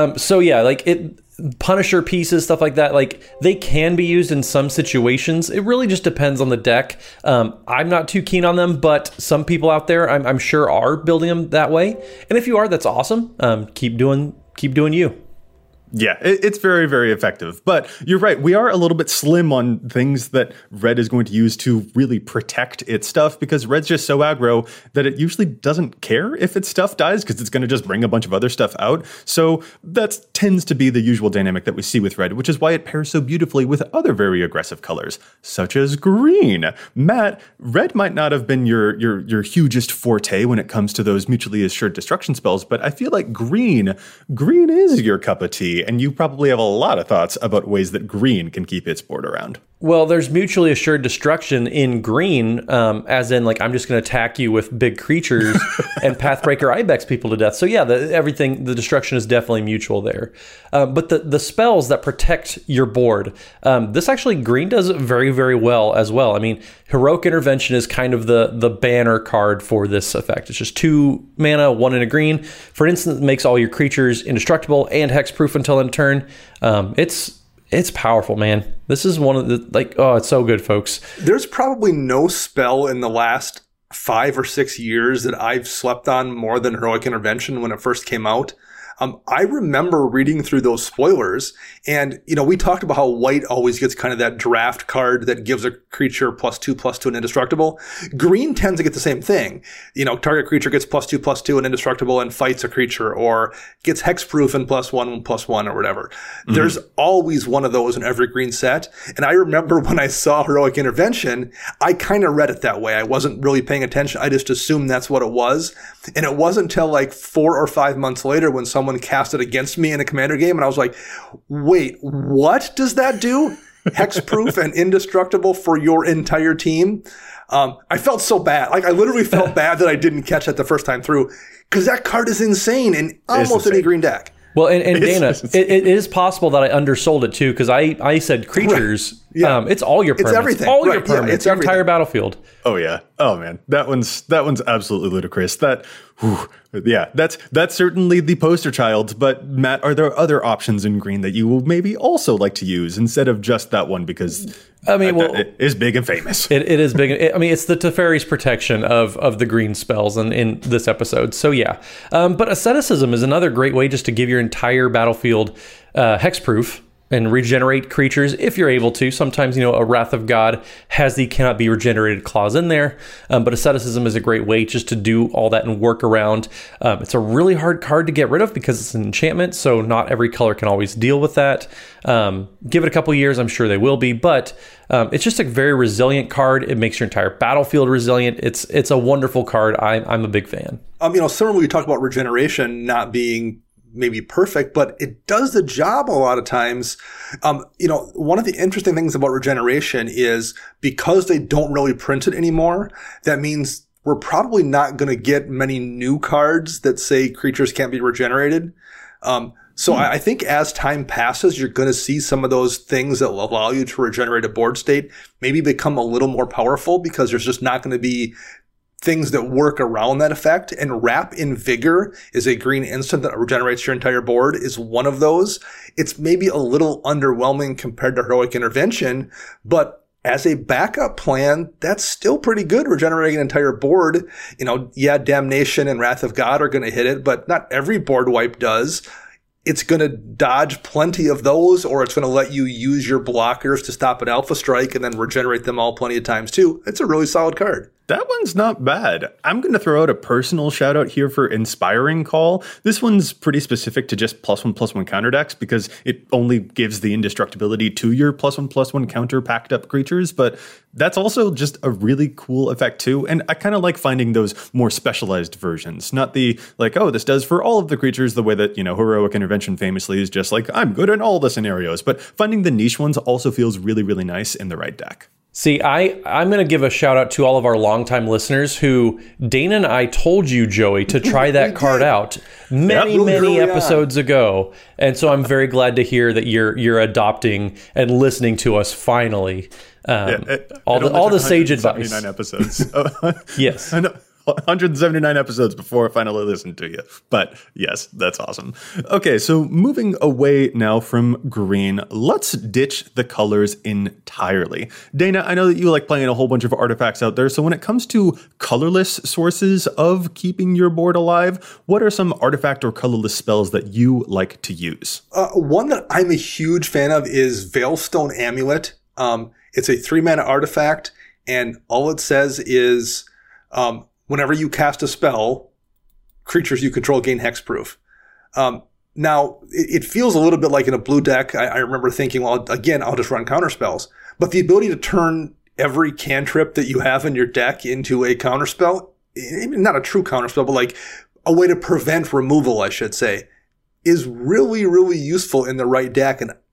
Punisher pieces, stuff like that, they can be used in some situations. It really just depends on the deck. I'm not too keen on them, but some people out there I'm sure are building them that way. And if you are, that's awesome. Keep doing you. Yeah, it's very, very effective. But you're right. We are a little bit slim on things that red is going to use to really protect its stuff, because red's just so aggro that it usually doesn't care if its stuff dies because it's going to just bring a bunch of other stuff out. So that tends to be the usual dynamic that we see with red, which is why it pairs so beautifully with other very aggressive colors, such as green. Matt, red might not have been your hugest forte when it comes to those Mutually Assured Destruction spells, but I feel like green is your cup of tea. And you probably have a lot of thoughts about ways that green can keep its board around. Well, there's mutually assured destruction in green, as in, like, I'm just going to attack you with big creatures, and Pathbreaker Ibex people to death. So yeah, the destruction is definitely mutual there. But the spells that protect your board, this actually, green does very, very well as well. I mean, Heroic Intervention is kind of the banner card for this effect. It's just 2 mana, 1 in a green. For instance, it makes all your creatures indestructible and hexproof until end turn. It's powerful, man. This is one of the, it's so good, folks. There's probably no spell in the last 5 or 6 years that I've slept on more than Heroic Intervention when it first came out. I remember reading through those spoilers, and, we talked about how white always gets kind of that draft card that gives a creature +2/+2 and indestructible. Green tends to get the same thing. Target creature gets +2/+2 and indestructible and fights a creature, or gets hexproof and +1/+1 or whatever. Mm-hmm. There's always one of those in every green set. And I remember when I saw Heroic Intervention, I kind of read it that way. I wasn't really paying attention. I just assumed that's what it was. And it wasn't until like 4 or 5 months later when someone cast it against me in a Commander game, and I was like, wait, what does that do? Hexproof and indestructible for your entire team? I felt so bad. Like, I literally felt bad that I didn't catch that the first time through, because that card is insane in almost any green deck. Well, and Dana, it is possible that I undersold it too, because I said creatures. Right. Yeah. It's all your permanents. It's everything. All your permanents. It's your entire battlefield. Oh yeah. Oh man, that one's absolutely ludicrous. That's certainly the poster child. But Matt, are there other options in green that you will maybe also like to use instead of just that one? Because it is big and famous. It is big. It's the Teferi's protection of the green spells in this episode. So yeah. But asceticism is another great way just to give your entire battlefield hexproof and regenerate creatures if you're able to. Sometimes, a Wrath of God has the cannot be regenerated clause in there. But asceticism is a great way just to do all that and work around. It's a really hard card to get rid of because it's an enchantment, so not every color can always deal with that. Give it a couple years, I'm sure they will be, but it's just a very resilient card. It makes your entire battlefield resilient. It's a wonderful card. I'm a big fan. Similarly, we talked about regeneration not being maybe perfect, but it does the job a lot of times. One of the interesting things about regeneration is because they don't really print it anymore, that means we're probably not going to get many new cards that say creatures can't be regenerated. I think as time passes, you're going to see some of those things that will allow you to regenerate a board state maybe become a little more powerful, because there's just not going to be things that work around that effect. And Wrap in Vigor is a green instant that regenerates your entire board, is one of those. It's maybe a little underwhelming compared to Heroic Intervention, but as a backup plan, that's still pretty good, regenerating an entire board. Damnation and Wrath of God are going to hit it, but not every board wipe does. It's going to dodge plenty of those, or it's going to let you use your blockers to stop an Alpha Strike and then regenerate them all plenty of times too. It's a really solid card. That one's not bad. I'm going to throw out a personal shout out here for Inspiring Call. This one's pretty specific to just +1/+1 counter decks because it only gives the indestructibility to your +1/+1 counter packed up creatures, but that's also just a really cool effect too. And I kind of like finding those more specialized versions, not the this does for all of the creatures the way that, Heroic Intervention famously is just like, I'm good in all the scenarios, but finding the niche ones also feels really, really nice in the right deck. See, I'm going to give a shout out to all of our longtime listeners who Dana and I told you, Joey, to try that card out many episodes ago. And so I'm very glad to hear that you're adopting and listening to us finally. All the sage advice. 79 episodes. Yes. I know. 179 episodes before I finally listened to you. But yes, that's awesome. Okay, so moving away now from green, let's ditch the colors entirely. Dana, I know that you like playing a whole bunch of artifacts out there, so when it comes to colorless sources of keeping your board alive, what are some artifact or colorless spells that you like to use? One that I'm a huge fan of is Veilstone Amulet. It's a 3-mana artifact, and all it says is whenever you cast a spell, creatures you control gain hexproof. Now, it feels a little bit like in a blue deck. I remember thinking, well, again, I'll just run counter spells. But the ability to turn every cantrip that you have in your deck into a counter spell, not a true counter spell, but like a way to prevent removal, I should say, is really, really useful in the right deck. And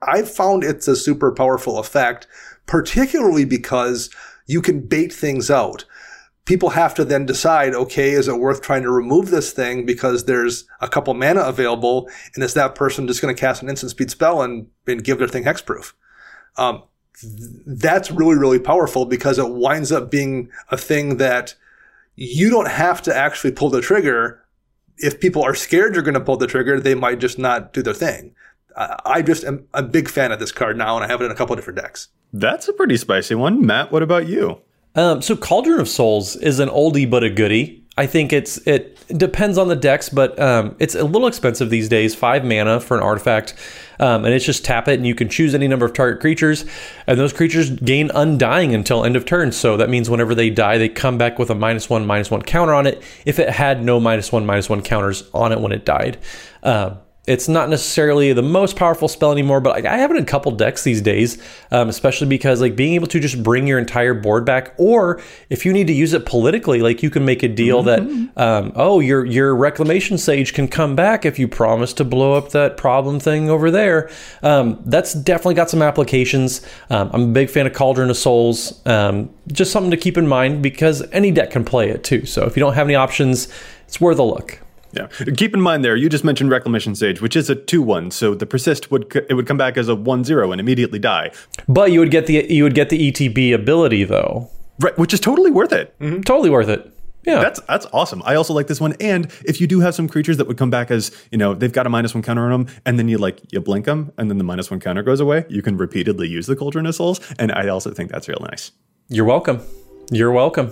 I've found it's a super powerful effect, particularly because you can bait things out. People have to then decide, okay, is it worth trying to remove this thing because there's a couple mana available, and is that person just going to cast an instant speed spell and give their thing hexproof? That's really, really powerful because it winds up being a thing that you don't have to actually pull the trigger. If people are scared you're going to pull the trigger, they might just not do their thing. I just am a big fan of this card now, and I have it in a couple of different decks. That's a pretty spicy one. Matt, what about you? So Cauldron of Souls is an oldie but a goodie. I think it depends on the decks, but it's a little expensive these days. 5 mana for an artifact, and it's just tap it, and you can choose any number of target creatures, and those creatures gain Undying until end of turn. So that means whenever they die, they come back with a -1/-1 counter on it if it had no -1/-1 counters on it when it died. It's not necessarily the most powerful spell anymore, but I have it in a couple decks these days, especially because like being able to just bring your entire board back, or if you need to use it politically, like you can make a deal that, your Reclamation Sage can come back if you promise to blow up that problem thing over there. That's definitely got some applications. I'm a big fan of Cauldron of Souls. Just something to keep in mind because any deck can play it too. So if you don't have any options, it's worth a look. Yeah. Keep in mind there, you just mentioned Reclamation Sage, which is a 2/1, so the Persist would come back as a 1/0 and immediately die. But you would get the ETB ability though. Right, which is totally worth it. Mm-hmm. Totally worth it. Yeah. That's awesome. I also like this one. And if you do have some creatures that would come back as, they've got a -1 counter on them, and then you blink them, and then the -1 counter goes away, you can repeatedly use the Cauldron of Souls. And I also think that's real nice. You're welcome. You're welcome.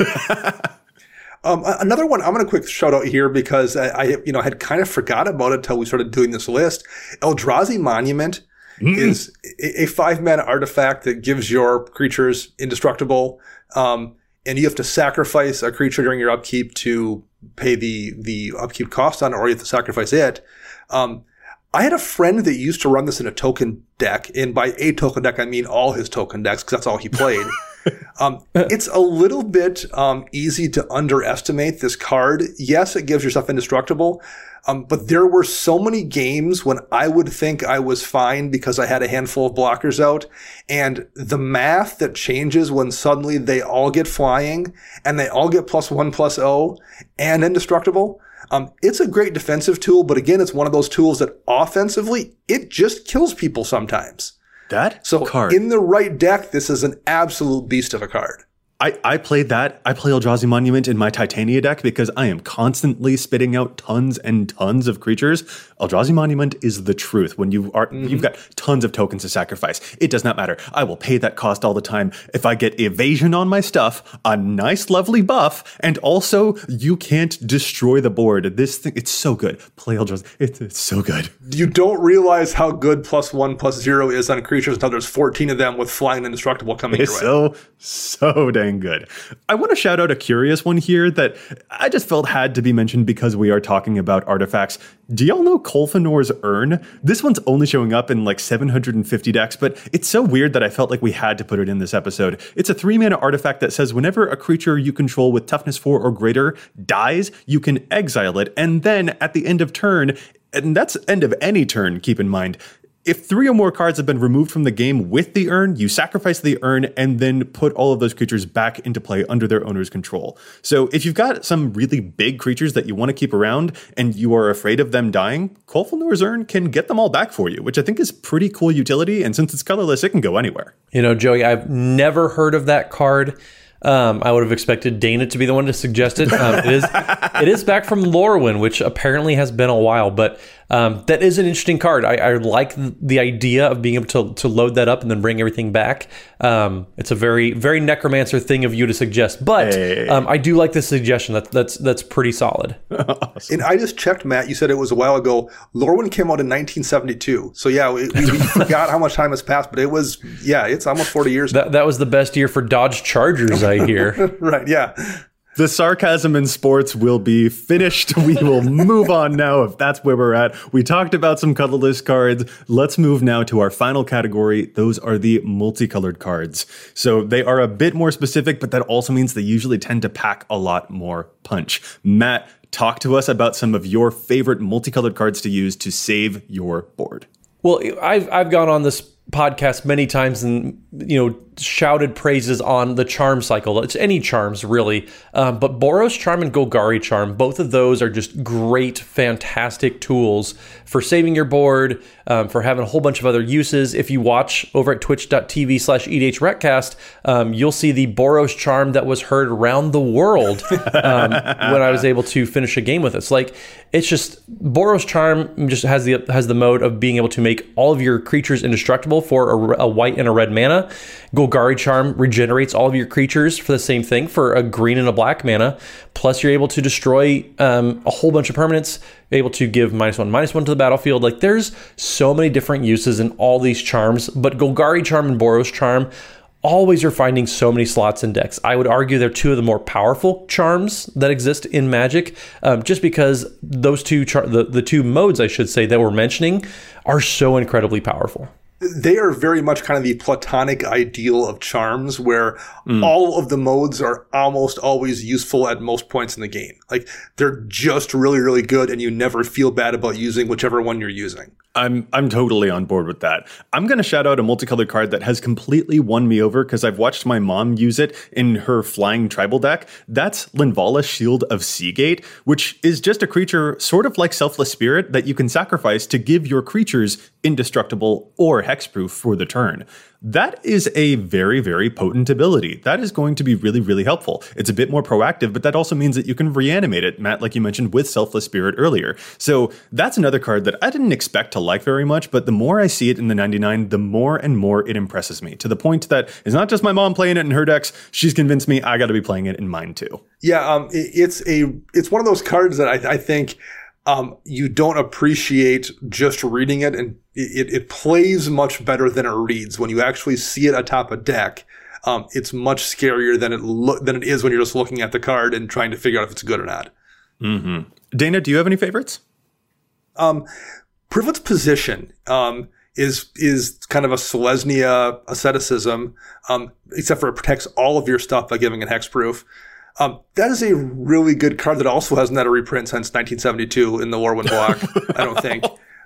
Another one I'm going to quick shout out here because I had kind of forgot about it until we started doing this list. Eldrazi Monument is a 5 mana artifact that gives your creatures indestructible. And you have to sacrifice a creature during your upkeep to pay the upkeep cost on it, or you have to sacrifice it. I had a friend that used to run this in a token deck, and by a token deck, I mean all his token decks, because that's all he played. It's a little bit easy to underestimate this card. Yes, it gives yourself indestructible, but there were so many games when I would think I was fine because I had a handful of blockers out, and the math that changes when suddenly they all get flying, and they all get +1/+0 and indestructible. It's a great defensive tool, but again, it's one of those tools that offensively, it just kills people sometimes. Card. In the right deck, this is an absolute beast of a card. I played that. I play Eldrazi Monument in my Titania deck because I am constantly spitting out tons and tons of creatures. Eldrazi Monument is the truth. When you've got tons of tokens to sacrifice, it does not matter. I will pay that cost all the time. If I get evasion on my stuff, a nice lovely buff, and also you can't destroy the board. This thing, it's so good. Play Eldrazi. It's so good. You don't realize how good +1/+0 is on creatures until there's 14 of them with flying indestructible coming your way. So dang good. I want to shout out a curious one here that I just felt had to be mentioned because we are talking about artifacts. Do y'all know Kolfanor's Urn? This one's only showing up in 750 decks, but it's so weird that I felt like we had to put it in this episode. It's a 3 mana artifact that says whenever a creature you control with toughness 4 or greater dies, you can exile it, and then at the end of turn, and that's end of any turn, keep in mind, if 3 or more cards have been removed from the game with the urn, you sacrifice the urn and then put all of those creatures back into play under their owner's control. So if you've got some really big creatures that you want to keep around and you are afraid of them dying, Kolfanor's Urn can get them all back for you, which I think is pretty cool utility. And since it's colorless, it can go anywhere. Joey, I've never heard of that card. I would have expected Dana to be the one to suggest it. It is back from Lorwyn, which apparently has been a while, but that is an interesting card. I like the idea of being able to load that up and then bring everything back. It's a very, very Necromancer thing of you to suggest, but I do like this suggestion. That's pretty solid. Awesome. And I just checked, Matt. You said it was a while ago. Lorwyn came out in 1972. So yeah, we forgot how much time has passed, but it's almost 40 years. That was the best year for Dodge Chargers, I hear. Right, yeah. The sarcasm in sports will be finished. We will move on now if that's where we're at. We talked about some colorless cards. Let's move now to our final category. Those are the multicolored cards. So they are a bit more specific, but that also means they usually tend to pack a lot more punch. Matt, talk to us about some of your favorite multicolored cards to use to save your board. Well, I've gone on this podcast many times and, shouted praises on the charm cycle. It's any charms, really. But Boros Charm and Golgari Charm, both of those are just great, fantastic tools for saving your board, for having a whole bunch of other uses. If you watch over at twitch.tv/EDHRECast, you'll see the Boros Charm that was heard around the world when I was able to finish a game with it. So, it's just Boros Charm just has the mode of being able to make all of your creatures indestructible for a white and a red mana. Golgari Charm regenerates all of your creatures for the same thing for a green and a black mana. Plus, you're able to destroy a whole bunch of permanents, able to give -1/-1 to the battlefield. There's so many different uses in all these charms, but Golgari Charm and Boros Charm always are finding so many slots in decks. I would argue they're two of the more powerful charms that exist in Magic, just because those the two modes, I should say, that we're mentioning are so incredibly powerful. They are very much kind of the platonic ideal of charms, where all of the modes are almost always useful at most points in the game. They're just really, really good, and you never feel bad about using whichever one you're using. I'm totally on board with that. I'm going to shout out a multicolored card that has completely won me over because I've watched my mom use it in her flying tribal deck. That's Linvala, Shield of Seagate, which is just a creature sort of like Selfless Spirit that you can sacrifice to give your creatures indestructible or hexproof for the turn. That is a very, very potent ability. That is going to be really, really helpful. It's a bit more proactive, but that also means that you can reanimate it, Matt, like you mentioned with Selfless Spirit earlier. So that's another card that I didn't expect to like very much, but the more I see it in the 99, the more and more it impresses me, to the point that it's not just my mom playing it in her decks. She's convinced me I got to be playing it in mine too. Yeah, it's one of those cards that I think you don't appreciate just reading it, and it plays much better than it reads. When you actually see it atop a deck, it's much scarier than it is when you're just looking at the card and trying to figure out if it's good or not. Mm-hmm. Dana, do you have any favorites? Privileged Position is kind of a Selesnya asceticism, except for it protects all of your stuff by giving it hexproof. That is a really good card that also hasn't had a reprint since 1972 in the Lorwyn block, I don't think.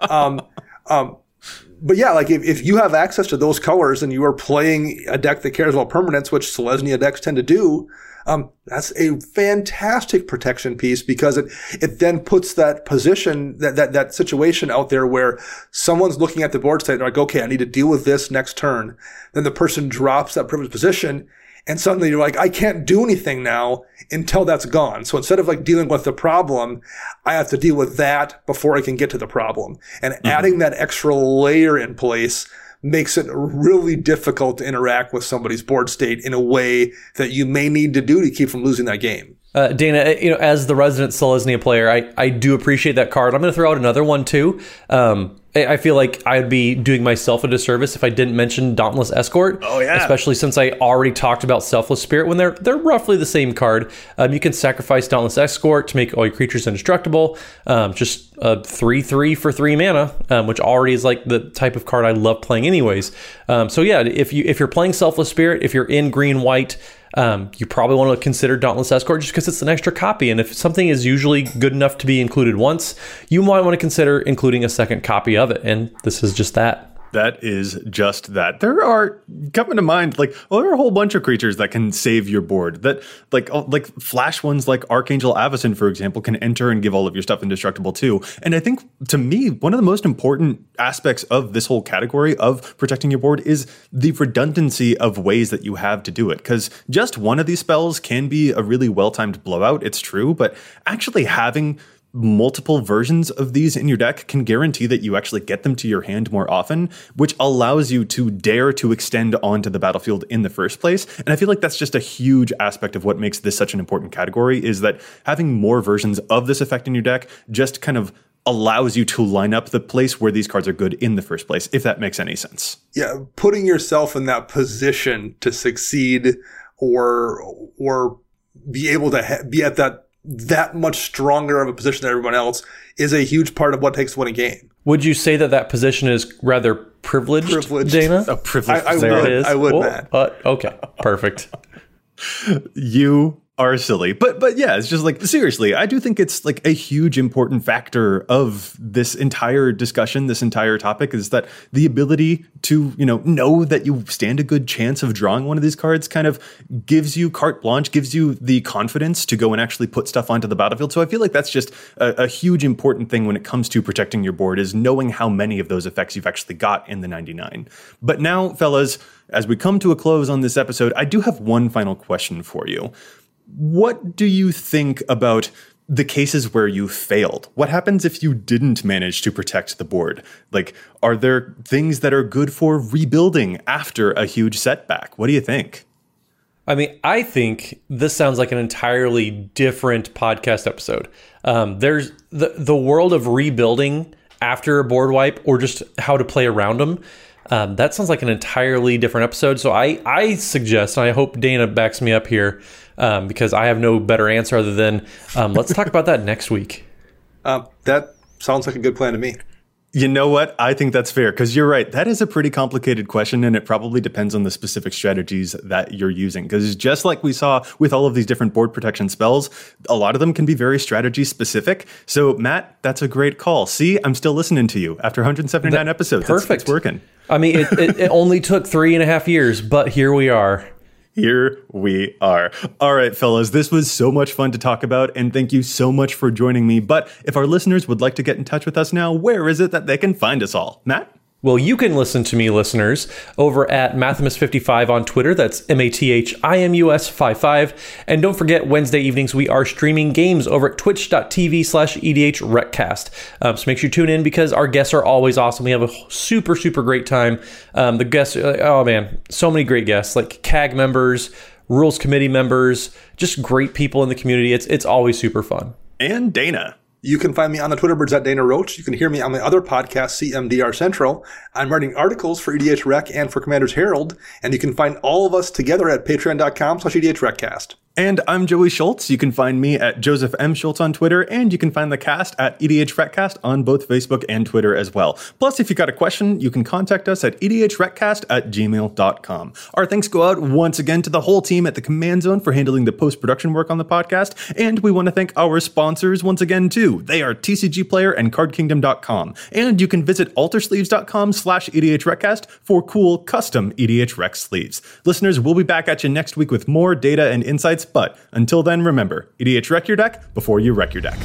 But yeah, if you have access to those colors and you are playing a deck that cares about permanents, which Selesnya decks tend to do, that's a fantastic protection piece, because it then puts that position, that situation out there where someone's looking at the board state and they're like, okay, I need to deal with this next turn. Then the person drops that privileged position, and suddenly you're like, I can't do anything now until that's gone. So instead of dealing with the problem, I have to deal with that before I can get to the problem. And adding that extra layer in place makes it really difficult to interact with somebody's board state in a way that you may need to do to keep from losing that game. Dana, as the resident Selesnya player, I do appreciate that card. I'm going to throw out another one too. I feel like I'd be doing myself a disservice if I didn't mention Dauntless Escort. Oh yeah, especially since I already talked about Selfless Spirit when they're roughly the same card. You can sacrifice Dauntless Escort to make all your creatures indestructible. Just a 3/3 for 3 mana, which already is the type of card I love playing anyways. So yeah, if you're playing Selfless Spirit, if you're in green-white, you probably want to consider Dauntless Escort just because it's an extra copy. And if something is usually good enough to be included once, you might want to consider including a second copy of it. And this is just that. That is just that. There are, coming to mind, there are a whole bunch of creatures that can save your board. That, like flash ones like Archangel Avacyn, for example, can enter and give all of your stuff indestructible too. And I think, to me, one of the most important aspects of this whole category of protecting your board is the redundancy of ways that you have to do it. Because just one of these spells can be a really well-timed blowout, it's true, but actually having multiple versions of these in your deck can guarantee that you actually get them to your hand more often, which allows you to dare to extend onto the battlefield in the first place. And I feel like that's just a huge aspect of what makes this such an important category, is that having more versions of this effect in your deck just kind of allows you to line up the place where these cards are good in the first place, if that makes any sense. Yeah, putting yourself in that position to succeed or be able to be at that much stronger of a position than everyone else is a huge part of what takes to win a game. Would you say that position is rather privileged, Dana? A privileged. I would, Matt. Okay, perfect. You are silly. But yeah, it's just like, seriously, I do think it's like a huge important factor of this entire discussion, this entire topic, is that the ability to, know that you stand a good chance of drawing one of these cards kind of gives you carte blanche, gives you the confidence to go and actually put stuff onto the battlefield. So I feel like that's just a huge important thing when it comes to protecting your board, is knowing how many of those effects you've actually got in the 99. But now, fellas, as we come to a close on this episode, I do have one final question for you. What do you think about the cases where you failed? What happens if you didn't manage to protect the board? Like, are there things that are good for rebuilding after a huge setback? What do you think? I mean, I think this sounds like an entirely different podcast episode. There's the world of rebuilding after a board wipe, or just how to play around them. That sounds like an entirely different episode. So I suggest, and I hope Dana backs me up here, because I have no better answer other than let's talk about that next week. That sounds like a good plan to me. You know what? I think that's fair, because you're right. That is a pretty complicated question, and it probably depends on the specific strategies that you're using. Because just like we saw with all of these different board protection spells, a lot of them can be very strategy specific. So, Matt, that's a great call. See, I'm still listening to you after 179 episodes. Perfect. It's working. I mean, it only took 3.5 years, but here we are. Here we are. All right, fellas, this was so much fun to talk about, and thank you so much for joining me. But if our listeners would like to get in touch with us now, where is it that they can find us all? Matt? Well, you can listen to me, listeners, over at Mathimus55 on Twitter. That's MATHIMUS55. And don't forget, Wednesday evenings, we are streaming games over at twitch.tv/EDHRecast. So make sure you tune in, because our guests are always awesome. We have a super, super great time. The guests, oh man, so many great guests, like CAG members, Rules Committee members, just great people in the community. It's always super fun. And Dana. You can find me on the Twitter birds at Dana Roach. You can hear me on my other podcast, CMDR Central. I'm writing articles for EDH Rec and for Commander's Herald. And you can find all of us together at patreon.com/EDHRecast. And I'm Joey Schultz. You can find me at Joseph M. Schultz on Twitter, and you can find the cast at EDHRecast on both Facebook and Twitter as well. Plus, if you got a question, you can contact us at edhrecast@gmail.com. Our thanks go out once again to the whole team at the Command Zone for handling the post-production work on the podcast, and we want to thank our sponsors once again too. They are TCG Player and CardKingdom.com, and you can visit altersleeves.com/EDHRecast for cool custom EDH Rec sleeves. Listeners, we'll be back at you next week with more data and insights. But until then, remember, EDH Rec your deck before you wreck your deck.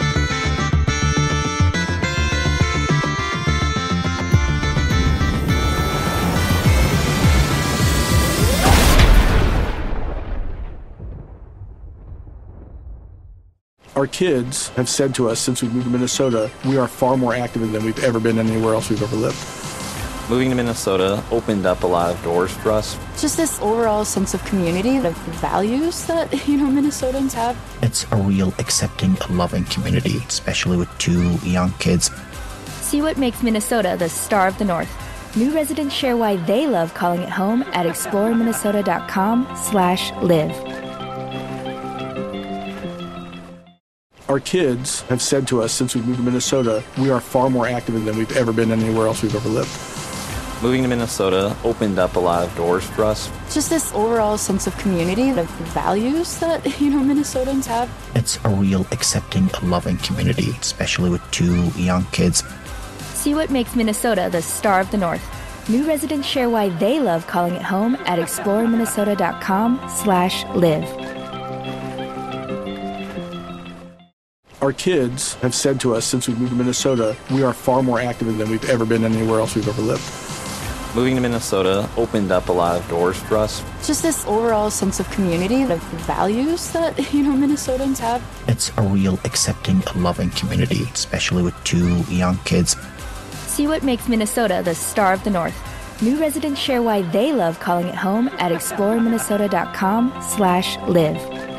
Our kids have said to us since we moved to Minnesota, we are far more active than we've ever been anywhere else we've ever lived. Moving to Minnesota opened up a lot of doors for us. Just this overall sense of community, of values that, Minnesotans have. It's a real accepting, loving community, especially with 2 young kids. See what makes Minnesota the star of the North. New residents share why they love calling it home at exploreminnesota.com/live. Our kids have said to us since we moved to Minnesota, we are far more active than we've ever been anywhere else we've ever lived. Moving to Minnesota opened up a lot of doors for us. Just this overall sense of community, of values that, Minnesotans have. It's a real accepting, loving community, especially with 2 young kids. See what makes Minnesota the star of the North. New residents share why they love calling it home at exploreminnesota.com/live. Our kids have said to us since we moved to Minnesota, we are far more active than we've ever been anywhere else we've ever lived. Moving to Minnesota opened up a lot of doors for us. Just this overall sense of community, of values that, Minnesotans have. It's a real accepting, loving community, especially with 2 young kids. See what makes Minnesota the star of the North. New residents share why they love calling it home at exploreminnesota.com/live.